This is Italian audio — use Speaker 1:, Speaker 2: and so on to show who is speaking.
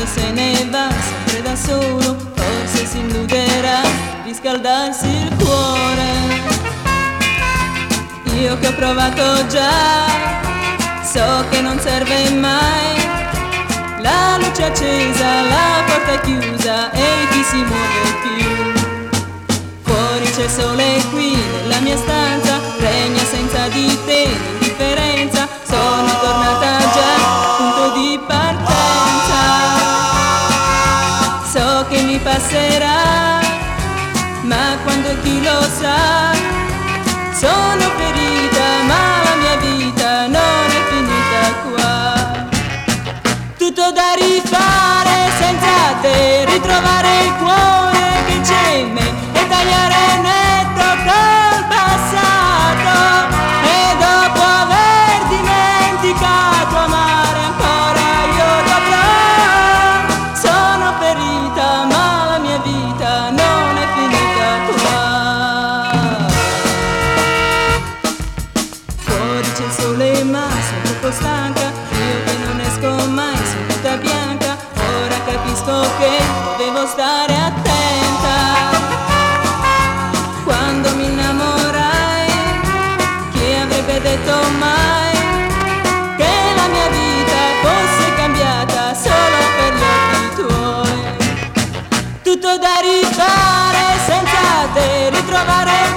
Speaker 1: se ne va sempre da solo, forse si illuderà di scaldarsi il cuore. Io che ho provato già, so che non serve mai, la luce accesa, la porta chiusa e chi si muove più. Fuori c'è sole, qui nella mia stanza regna senza di te l'indifferenza, sono tornata già, punto di partenza. So che mi passerà, ma quando chi lo sa, sono ferita, ma la mia vita non è finita qua. Tutto da rifare senza te, ritrovare il cuore che c'è in me e tagliare netto col passato. E dopo aver dimenticato amare ancora io dovrò. Sono ferita, ma la mia vita non è finita qua. Fuori c'è il sole ma sono troppo stanca, io che non esco mai, sono tutta bianca. Ora capisco che dovevo stare attenta quando mi innamorai. Chi avrebbe detto mai che la mia vita fosse cambiata solo per gli occhi tuoi. Tutto da rifare senza te, ritrovare